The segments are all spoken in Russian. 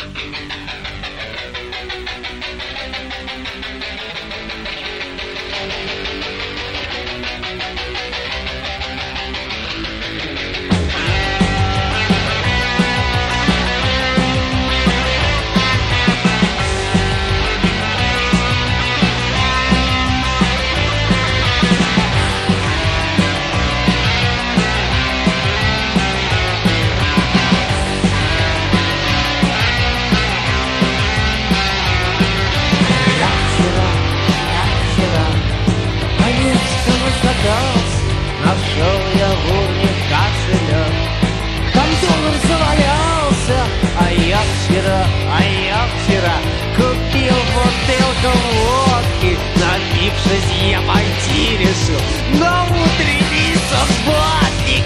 Нашел я в урне кошелек, там доллар завалялся, а я вчера купил бутылку водки. Напившись, я пойти решил на утренний субботник.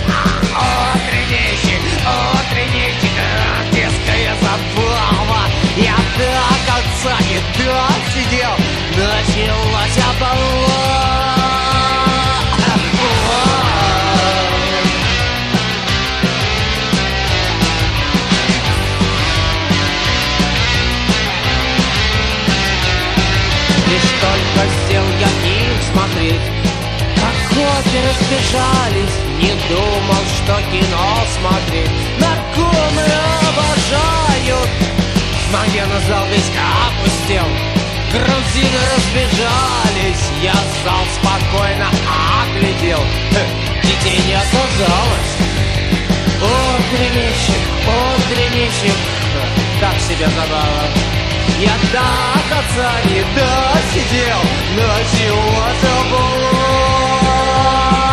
Утренничек, детская забава. Я так отца не досидел, началась облава. Лишь только сел я их смотреть, как коты разбежались. Не думал, что кино смотреть наркомы обожают. Мгновенно зал весь опустел, грузины разбежались. Я зал спокойно оглядел, детей не оказалось. Утренничек, так себе забава. Я так отца не досидел, началось облава.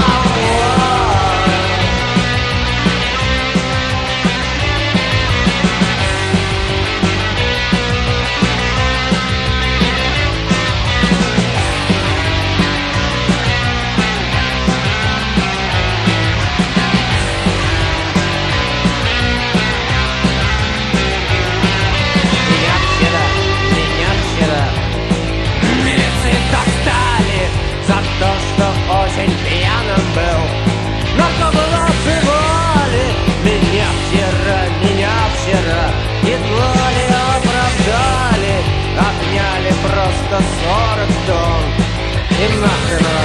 Очень пьяным был, наркомы отзывали меня вчера едва ли оправдали. Отняли просто 40 тонн и нахрен